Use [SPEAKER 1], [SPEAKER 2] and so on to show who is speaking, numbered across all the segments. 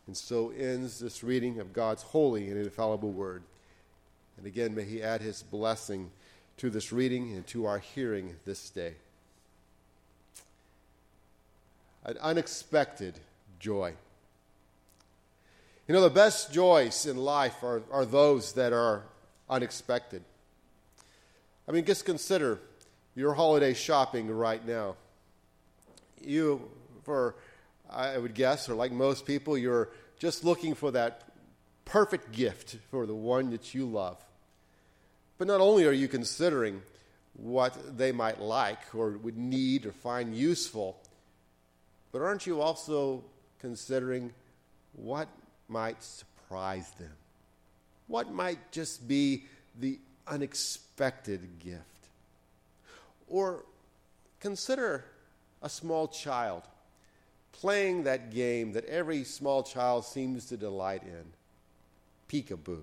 [SPEAKER 1] And so ends this reading of God's holy and infallible word. And again, may he add his blessing to this reading and to our hearing this day. An unexpected joy. You know, the best joys in life are those that are unexpected. I mean, just consider your holiday shopping right now. I would guess, or like most people, you're just looking for that perfect gift for the one that you love. But not only are you considering what they might like or would need or find useful, but aren't you also considering what might surprise them? What might just be the unexpected gift? Or consider a small child playing that game that every small child seems to delight in, peekaboo.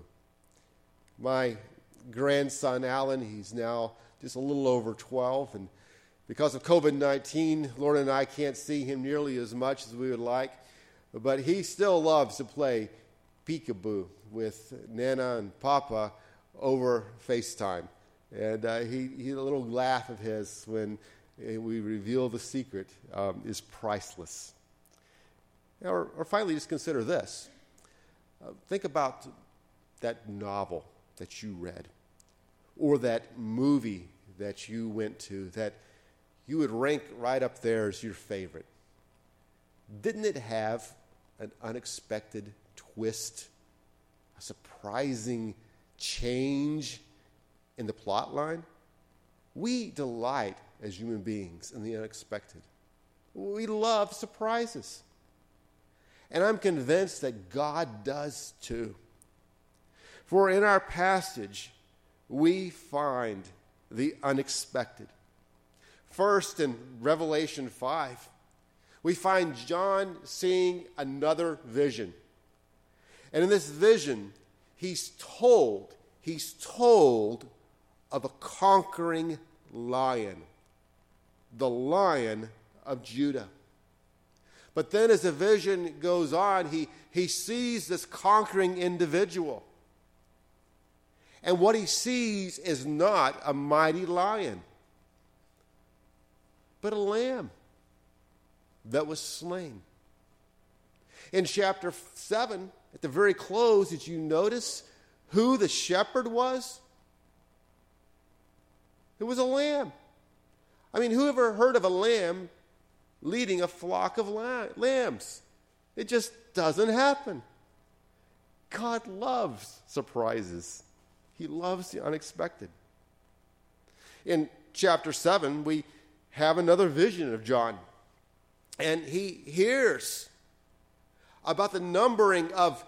[SPEAKER 1] My grandson, Alan, he's now just a little over 12, and because of COVID-19, Lord and I can't see him nearly as much as we would like, but he still loves to play peekaboo with Nana and Papa over FaceTime. And he a little laugh of his when we reveal the secret is priceless. Or finally, just consider this. Think about that novel that you read, or that movie that you went to that you would rank right up there as your favorite. Didn't it have an unexpected twist, a surprising change in the plot line? We delight as human beings in the unexpected. We love surprises. And I'm convinced that God does too. For in our passage, we find the unexpected. First, in Revelation 5, we find John seeing another vision. And in this vision, he's told of a conquering lion, the Lion of Judah. But then as the vision goes on, he sees this conquering individual. And what he sees is not a mighty lion, but a lamb that was slain. In chapter 7, at the very close, did you notice who the shepherd was? It was a lamb. I mean, who ever heard of a lamb leading a flock of lambs? It just doesn't happen. God loves surprises. He loves the unexpected. In chapter 7, we have another vision of John. And he hears about the numbering of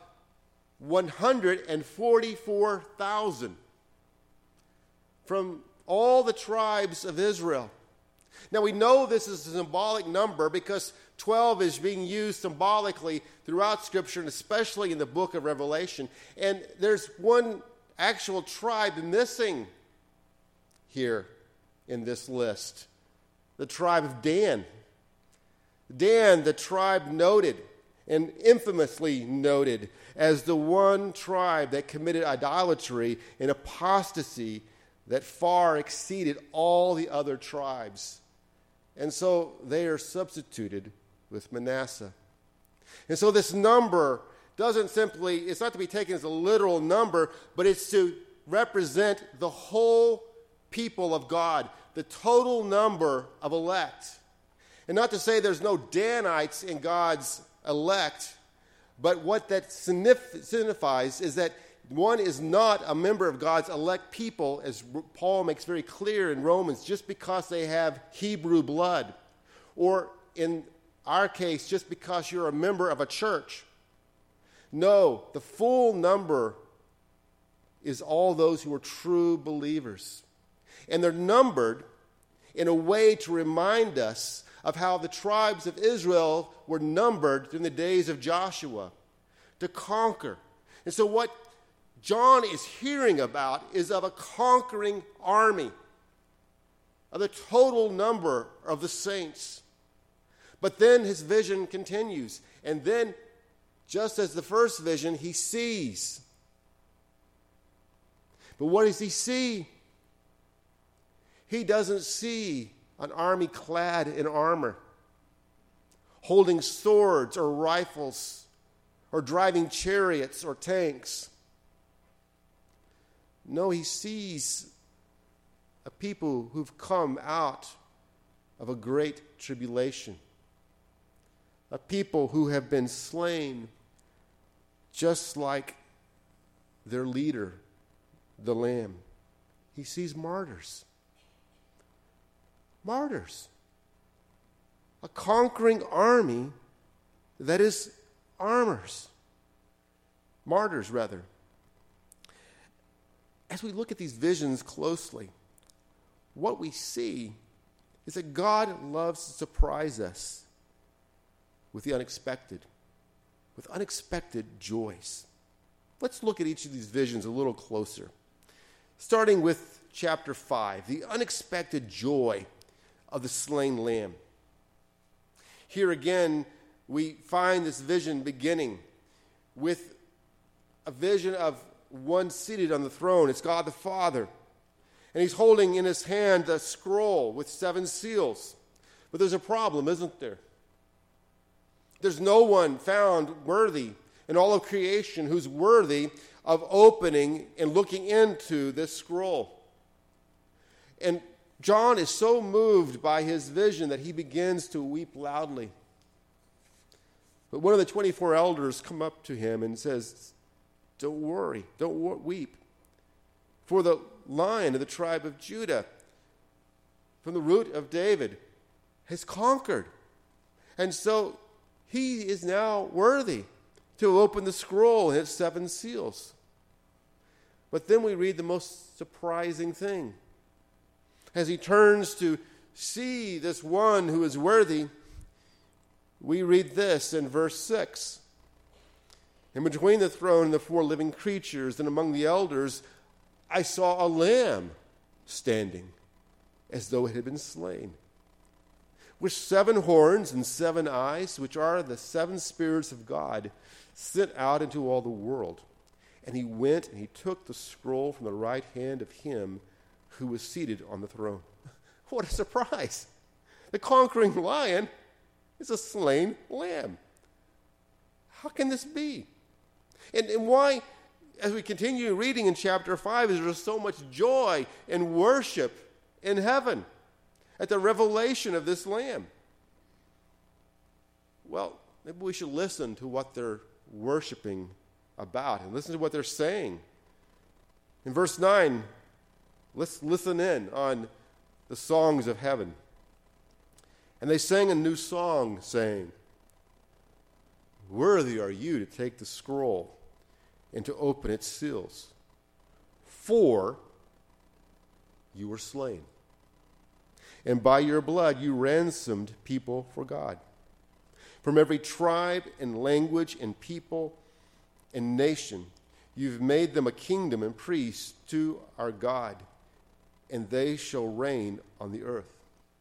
[SPEAKER 1] 144,000 from all the tribes of Israel. Now, we know this is a symbolic number because 12 is being used symbolically throughout Scripture, and especially in the book of Revelation. And there's one actual tribe missing here in this list, the tribe of Dan. Dan, the tribe noted and infamously noted as the one tribe that committed idolatry and apostasy that far exceeded all the other tribes. And so they are substituted with Manasseh. And so this number it's not to be taken as a literal number, but it's to represent the whole people of God, the total number of elect. And not to say there's no Danites in God's elect, but what that signifies is that one is not a member of God's elect people, as Paul makes very clear in Romans, just because they have Hebrew blood. Or in our case, just because you're a member of a church. No, the full number is all those who are true believers. And they're numbered in a way to remind us of how the tribes of Israel were numbered during the days of Joshua to conquer. And so what John is hearing about is of a conquering army, of the total number of the saints. But then his vision continues, and then Just as the first vision, he sees. But what does he see? He doesn't see an army clad in armor, holding swords or rifles, or driving chariots or tanks. No, he sees a people who've come out of a great tribulation, a people who have been slain just like their leader, the Lamb. He sees martyrs. Martyrs. A conquering army that is armors. Martyrs, rather. As we look at these visions closely, what we see is that God loves to surprise us with the unexpected, with unexpected joys. Let's look at each of these visions a little closer. Starting with chapter 5, the unexpected joy of the slain lamb. Here again, we find this vision beginning with a vision of one seated on the throne. It's God the Father. And he's holding in his hand a scroll with 7 seals. But there's a problem, isn't there? There's no one found worthy in all of creation who's worthy of opening and looking into this scroll. And John is so moved by his vision that he begins to weep loudly. But one of the 24 elders come up to him and says, "Don't worry, don't weep. For the Lion of the tribe of Judah, from the root of David, has conquered. And so he is now worthy to open the scroll and its 7 seals." But then we read the most surprising thing. As he turns to see this one who is worthy, we read this in verse 6. "And between the throne and the 4 living creatures and among the elders, I saw a lamb standing as though it had been slain, with 7 horns and 7 eyes, which are the 7 spirits of God sent out into all the world. And he went and he took the scroll from the right hand of him who was seated on the throne." What a surprise! The conquering lion is a slain lamb. How can this be? And why, as we continue reading in chapter 5, is there so much joy and worship in heaven at the revelation of this lamb? Well, maybe we should listen to what they're worshiping about and listen to what they're saying. In verse 9, let's listen in on the songs of heaven. "And they sang a new song, saying, 'Worthy are you to take the scroll and to open its seals, for you were slain, and by your blood you ransomed people for God, from every tribe and language and people and nation. You've made them a kingdom and priests to our God, and they shall reign on the earth.'"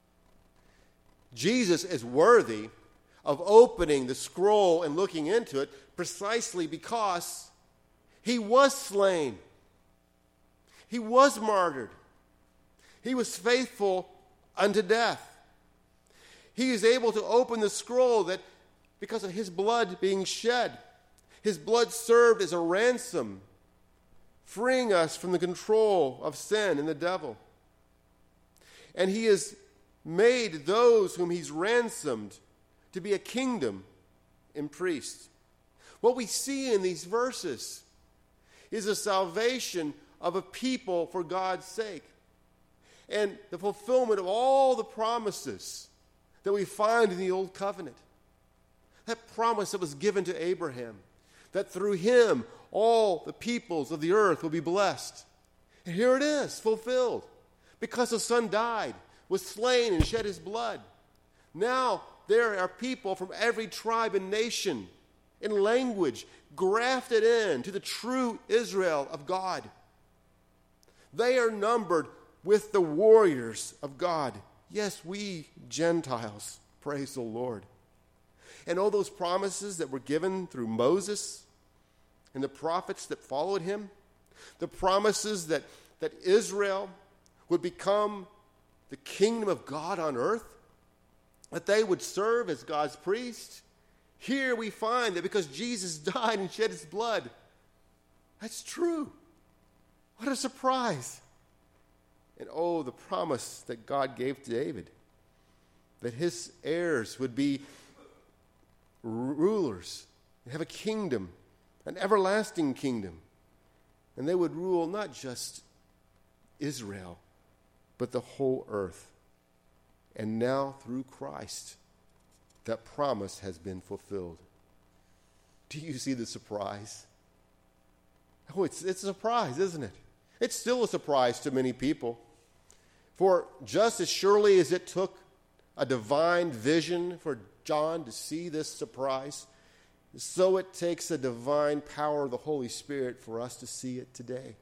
[SPEAKER 1] Jesus is worthy of opening the scroll and looking into it precisely because he was slain. He was martyred. He was faithful unto death. He is able to open the scroll that because of his blood being shed, his blood served as a ransom, freeing us from the control of sin and the devil. And he has made those whom he's ransomed to be a kingdom and priests. What we see in these verses is the salvation of a people for God's sake, and the fulfillment of all the promises that we find in the Old Covenant. That promise that was given to Abraham, that through him all the peoples of the earth will be blessed. And here it is, fulfilled. Because the Son died, was slain, and shed his blood. Now there are people from every tribe and nation and language grafted in to the true Israel of God. They are numbered with the warriors of God. Yes, we Gentiles, praise the Lord. And all those promises that were given through Moses and the prophets that followed him, the promises that Israel would become the kingdom of God on earth, that they would serve as God's priests. Here we find that because Jesus died and shed his blood, that's true. What a surprise. And oh, the promise that God gave to David, that his heirs would be rulers, and have a kingdom, an everlasting kingdom. And they would rule not just Israel, but the whole earth. And now through Christ, that promise has been fulfilled. Do you see the surprise? Oh, it's a surprise, isn't it? It's still a surprise to many people. For just as surely as it took a divine vision for John to see this surprise, so it takes a divine power of the Holy Spirit for us to see it today.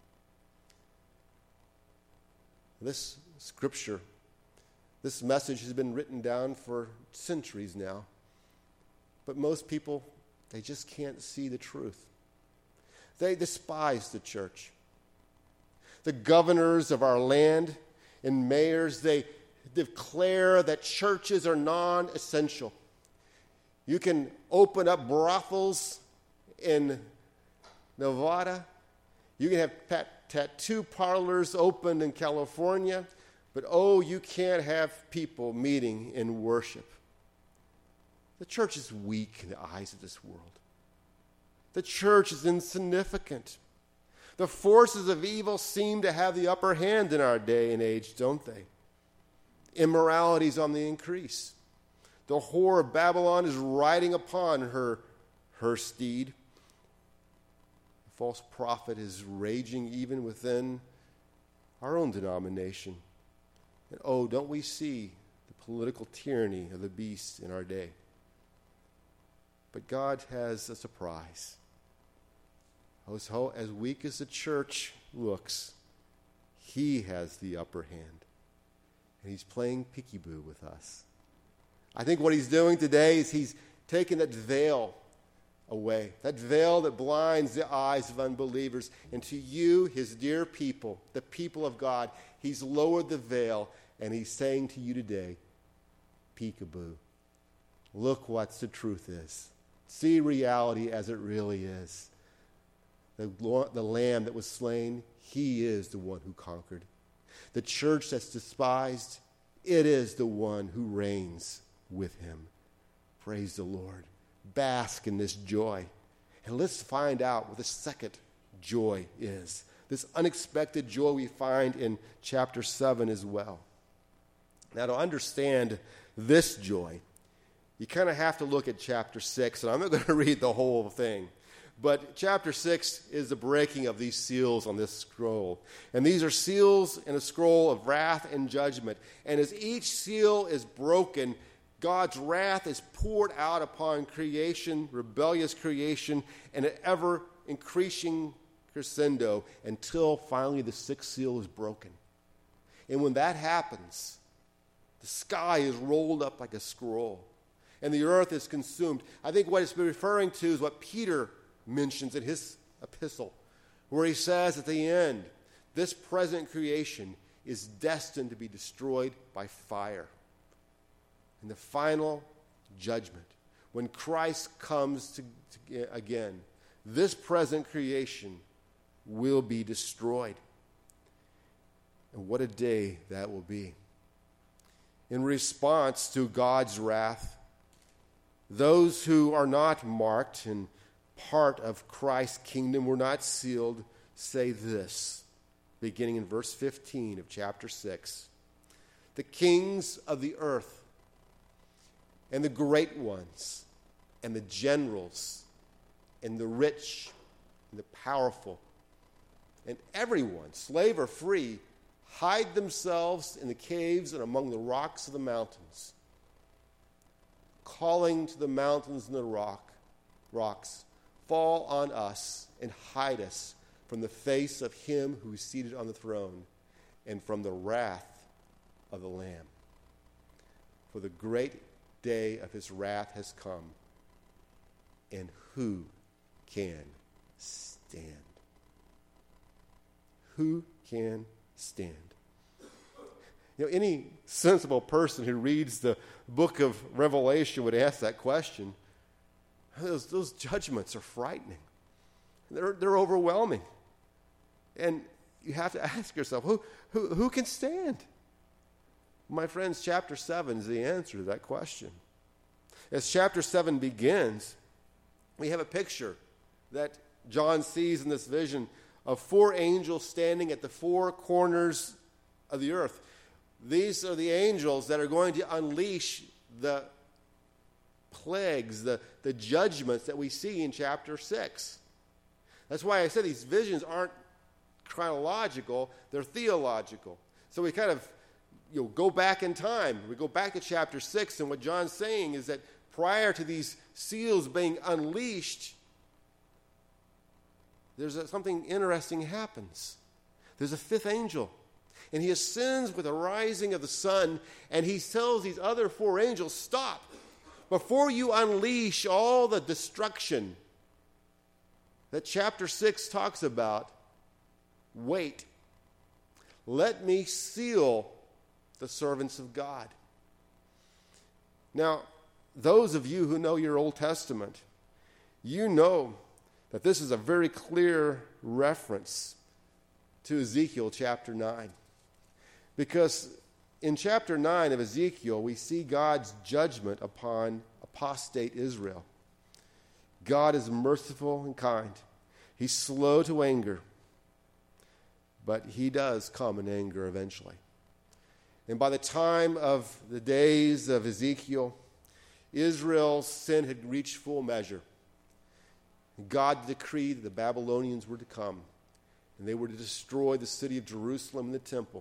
[SPEAKER 1] This scripture, this message has been written down for centuries now. But most people, they just can't see the truth. They despise the church. The governors of our land and mayors, they declare that churches are non-essential. You can open up brothels in Nevada. You can have tattoo parlors opened in California. But oh, you can't have people meeting in worship. The church is weak in the eyes of this world. The church is insignificant. The forces of evil seem to have the upper hand in our day and age, don't they? Immorality is on the increase. The whore of Babylon is riding upon her steed. The false prophet is raging even within our own denomination. And oh, don't we see the political tyranny of the beast in our day? But God has a surprise. As weak as the church looks, he has the upper hand. And he's playing peekaboo with us. I think what he's doing today is he's taking that veil away, that veil that blinds the eyes of unbelievers. And to you, his dear people, the people of God, he's lowered the veil, and he's saying to you today, peekaboo. Look what the truth is. See reality as it really is. The Lamb that was slain, he is the one who conquered. The church that's despised, it is the one who reigns with him. Praise the Lord. Bask in this joy. And let's find out what the second joy is. This unexpected joy we find in chapter 7 as well. Now, to understand this joy, you kind of have to look at chapter 6, and I'm not going to read the whole thing. But chapter 6 is the breaking of these seals on this scroll. And these are seals in a scroll of wrath and judgment. And as each seal is broken, God's wrath is poured out upon creation, rebellious creation, in an ever-increasing crescendo until finally the sixth seal is broken. And when that happens, the sky is rolled up like a scroll, and the earth is consumed. I think what it's referring to is what Peter mentions in his epistle, where he says at the end, this present creation is destined to be destroyed by fire. In the final judgment, when Christ comes again, this present creation will be destroyed. And what a day that will be. In response to God's wrath, those who are not marked and part of Christ's kingdom, were not sealed, say this, beginning in verse 15 of chapter 6. The kings of the earth and the great ones and the generals and the rich and the powerful and everyone, slave or free, hide themselves in the caves and among the rocks of the mountains, calling to the mountains and the rocks, fall on us and hide us from the face of him who is seated on the throne and from the wrath of the Lamb. For the great day of his wrath has come. And who can stand? Who can stand? Any sensible person who reads the book of Revelation would ask that question. Those judgments are frightening. They're overwhelming. And you have to ask yourself, who can stand? My friends, chapter 7 is the answer to that question. As chapter 7 begins, we have a picture that John sees in this vision of 4 angels standing at the 4 corners of the earth. These are the angels that are going to unleash the plagues, the judgments that we see in chapter 6. That's why I said these visions aren't chronological, they're theological. So we kind of go back in time. We go back to chapter 6, and what John's saying is that prior to these seals being unleashed, something interesting happens. There's a 5th angel, and he ascends with the rising of the sun, and he tells these other 4 angels, stop. Before you unleash all the destruction that chapter 6 talks about, wait. Let me seal the servants of God. Now, those of you who know your Old Testament, you know that this is a very clear reference to Ezekiel chapter 9. Because in chapter 9 of Ezekiel, we see God's judgment upon apostate Israel. God is merciful and kind. He's slow to anger, but he does come in anger eventually. And by the time of the days of Ezekiel, Israel's sin had reached full measure. God decreed that the Babylonians were to come, and they were to destroy the city of Jerusalem and the temple.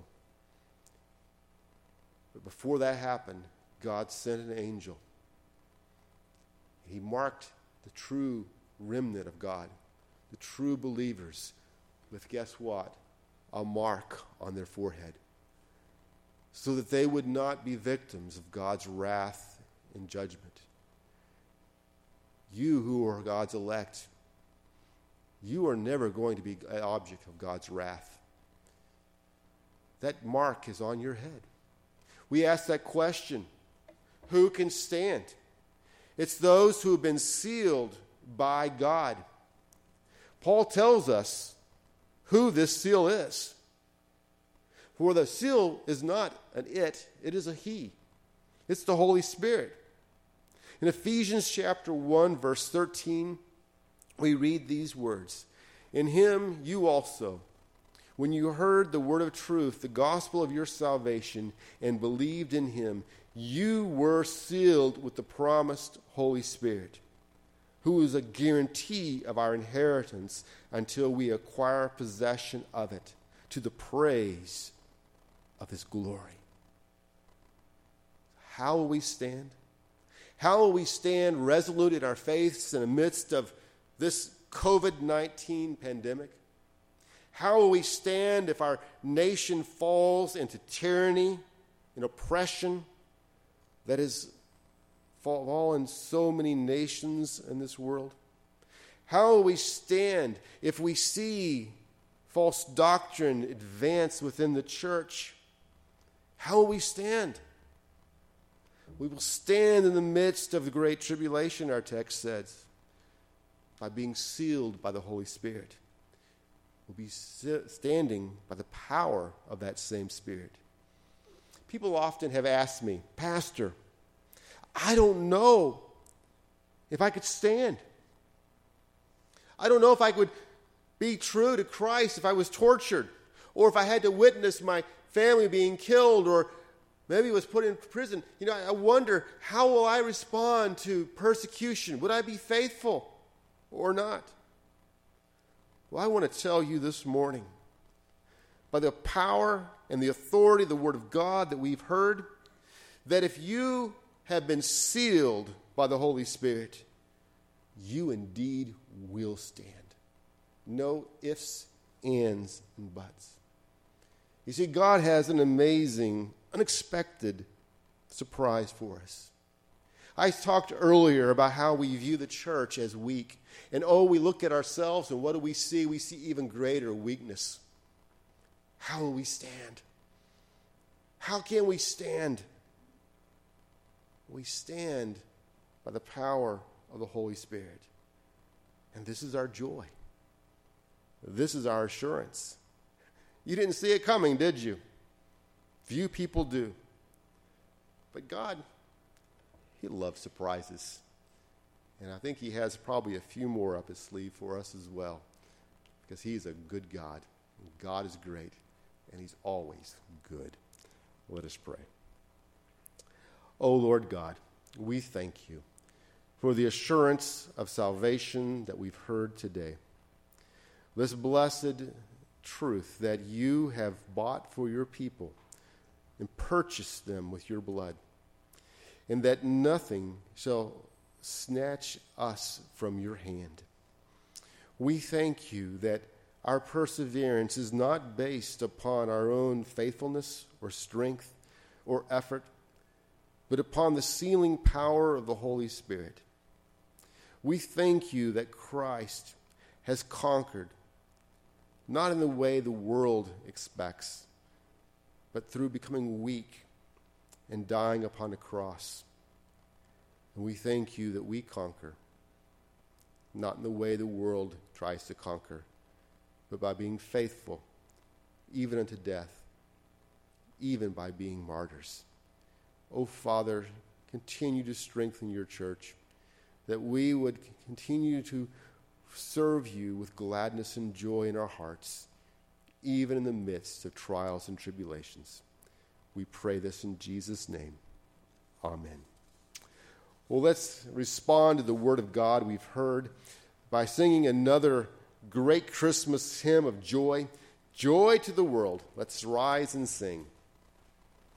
[SPEAKER 1] But before that happened, God sent an angel. He marked the true remnant of God, the true believers, with, guess what? A mark on their forehead, so that they would not be victims of God's wrath and judgment. You who are God's elect, you are never going to be an object of God's wrath. That mark is on your head. We ask that question, who can stand? It's those who have been sealed by God. Paul tells us who this seal is. For the seal is not an it is a he. It's the Holy Spirit. In Ephesians chapter 1, verse 13, we read these words, in him you also, when you heard the word of truth, the gospel of your salvation, and believed in him, you were sealed with the promised Holy Spirit, who is a guarantee of our inheritance until we acquire possession of it, to the praise of his glory. How will we stand? How will we stand resolute in our faiths in the midst of this COVID-19 pandemic? How will we stand if our nation falls into tyranny and oppression that has fallen so many nations in this world? How will we stand if we see false doctrine advance within the church? How will we stand? We will stand in the midst of the great tribulation, our text says, by being sealed by the Holy Spirit. We'll be standing by the power of that same Spirit. People often have asked me, Pastor, I don't know if I could stand. I don't know if I could be true to Christ if I was tortured, or if I had to witness my family being killed, or maybe was put in prison. I wonder, how will I respond to persecution? Would I be faithful or not? Well, I want to tell you this morning, by the power and the authority of the Word of God that we've heard, that if you have been sealed by the Holy Spirit, you indeed will stand. No ifs, ands, and buts. You see, God has an amazing, unexpected surprise for us. I talked earlier about how we view the church as weak. And we look at ourselves, and what do we see? We see even greater weakness. How will we stand? How can we stand? We stand by the power of the Holy Spirit. And this is our joy. This is our assurance. You didn't see it coming, did you? Few people do. But God, He loves surprises. And I think He has probably a few more up His sleeve for us as well. Because He's a good God. God is great. And He's always good. Let us pray. Oh Lord God, we thank You for the assurance of salvation that we've heard today. This blessed truth that You have bought for Your people and purchased them with Your blood, and that nothing shall snatch us from Your hand. We thank You that our perseverance is not based upon our own faithfulness or strength or effort, but upon the sealing power of the Holy Spirit. We thank You that Christ has conquered, not in the way the world expects, but through becoming weak and dying upon a cross. And we thank You that we conquer, not in the way the world tries to conquer, but by being faithful, even unto death, even by being martyrs. Oh, Father, continue to strengthen Your church, that we would continue to serve You with gladness and joy in our hearts, even in the midst of trials and tribulations. We pray this in Jesus' name. Amen. Well, let's respond to the Word of God we've heard by singing another great Christmas hymn of joy. Joy to the world. Let's rise and sing.